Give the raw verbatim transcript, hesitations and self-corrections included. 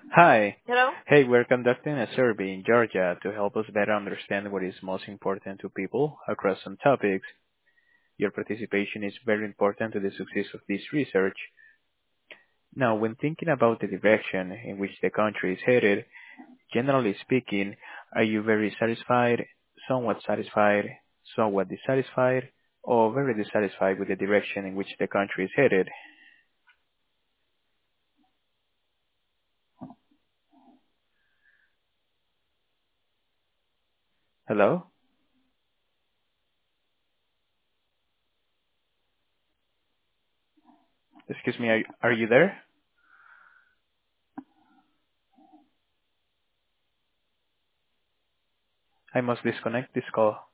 Hi. Hello? Hey, we're conducting a survey in Georgia to help us better understand what is most important to people across some topics. Your participation is very important to the success of this research. Now, when thinking about the direction in which the country is headed, generally speaking, are you very satisfied, somewhat satisfied, somewhat dissatisfied, or very dissatisfied with the direction in which the country is headed? Hello? Excuse me, are, are you there? I must disconnect this call.